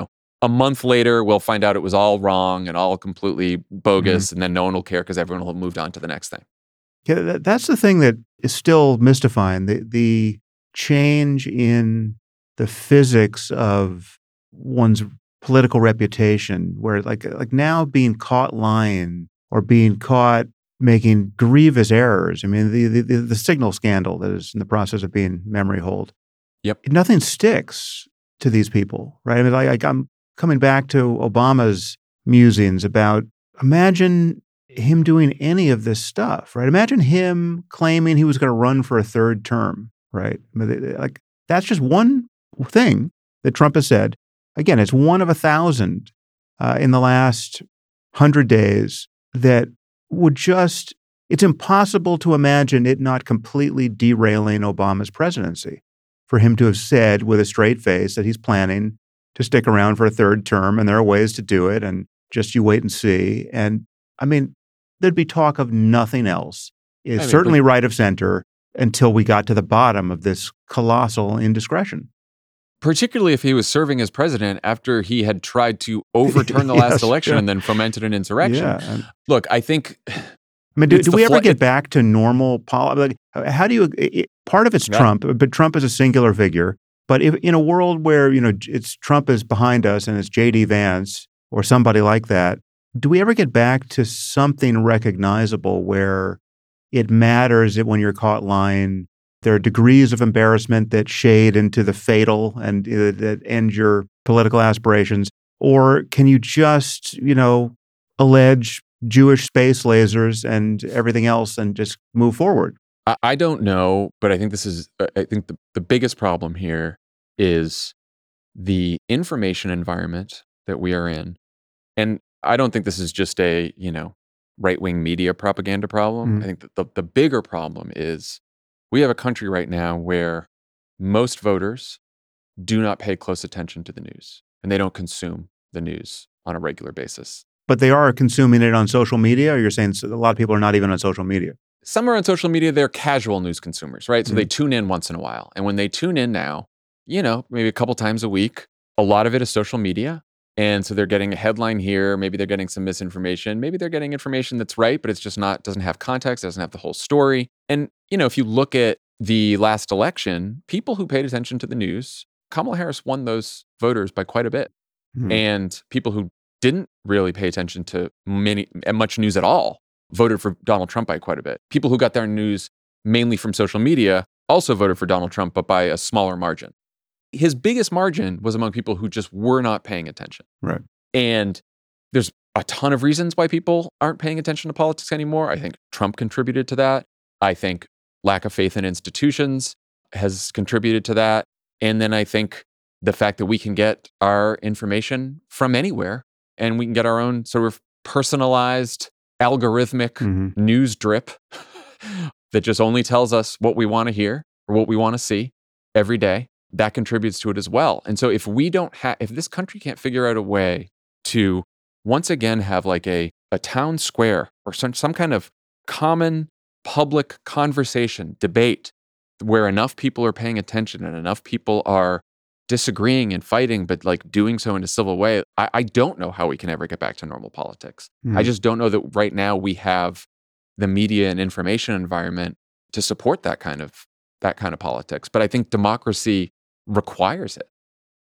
A month later, we'll find out it was all wrong and all completely bogus, and then no one will care because everyone will have moved on to the next thing. Yeah, that's the thing that is still mystifying. The change in the physics of one's political reputation, where like now being caught lying or being caught making grievous errors. I mean, the signal scandal that is in the process of being memory hold. Yep. Nothing sticks to these people, right? I mean, I'm coming back to Obama's musings about, imagine him doing any of this stuff, right? Imagine him claiming he was going to run for a third term, right? I mean, that's just one thing that Trump has said. Again, it's one of 1,000 in the last 100 days that would it's impossible to imagine it not completely derailing Obama's presidency for him to have said with a straight face that he's planning to stick around for a third term, and there are ways to do it, and just you wait and see. And I mean, there'd be talk of nothing else. It's certainly right of center until we got to the bottom of this colossal indiscretion. Particularly if he was serving as president after he had tried to overturn the last election and then fomented an insurrection. Yeah. Look, I think... I mean, do we ever get back to normal politics? How do you... part of it's Trump, but Trump is a singular figure. But if in a world where, it's Trump is behind us and it's J.D. Vance or somebody like that, do we ever get back to something recognizable where it matters that when you're caught lying, there are degrees of embarrassment that shade into the fatal and that end your political aspirations? Or can you just, allege Jewish space lasers and everything else and just move forward? I don't know, but I think the biggest problem here is the information environment that we are in. And I don't think this is just a, right-wing media propaganda problem. I think that the bigger problem is we have a country right now where most voters do not pay close attention to the news, and they don't consume the news on a regular basis. But they are consuming it on social media, or you're saying a lot of people are not even on social media? Some are on social media, they're casual news consumers, right? So they tune in once in a while. And when they tune in now, maybe a couple times a week, a lot of it is social media. And so they're getting a headline here, maybe they're getting some misinformation, maybe they're getting information that's right, but it's just doesn't have context, doesn't have the whole story. And, if you look at the last election, people who paid attention to the news, Kamala Harris won those voters by quite a bit. And people who didn't really pay attention to much news at all voted for Donald Trump by quite a bit. People who got their news mainly from social media also voted for Donald Trump, but by a smaller margin. His biggest margin was among people who just were not paying attention. Right. And there's a ton of reasons why people aren't paying attention to politics anymore. I think Trump contributed to that. I think lack of faith in institutions has contributed to that. And then I think the fact that we can get our information from anywhere and we can get our own sort of personalized, algorithmic news drip that just only tells us what we want to hear or what we want to see every day. That contributes to it as well. And so if this country can't figure out a way to once again have like a town square or some kind of common public conversation, debate, where enough people are paying attention and enough people are disagreeing and fighting, but like doing so in a civil way, I don't know how we can ever get back to normal politics. I just don't know that right now we have the media and information environment to support that kind of politics. But I think democracy requires it.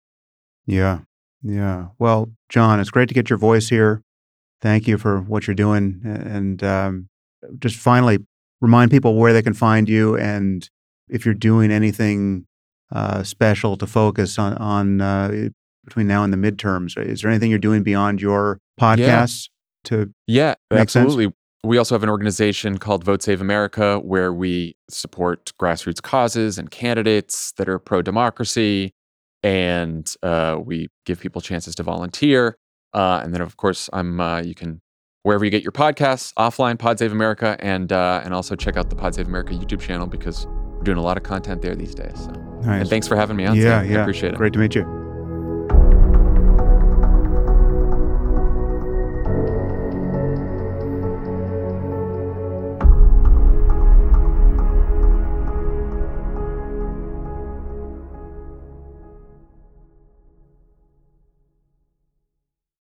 Yeah. Well, John, it's great to get your voice here. Thank you for what you're doing. And just finally, remind people where they can find you and if you're doing anything special to focus on between now and the midterms. Is there anything you're doing beyond your podcasts to make absolutely. sense? We also have an organization called Vote Save America, where we support grassroots causes and candidates that are pro-democracy, and we give people chances to volunteer. And then, of course, you can, wherever you get your podcasts, offline, Pod Save America, and also check out the Pod Save America YouTube channel because we're doing a lot of content there these days. So. Nice. And thanks for having me on. Yeah. I appreciate it. Great to meet you.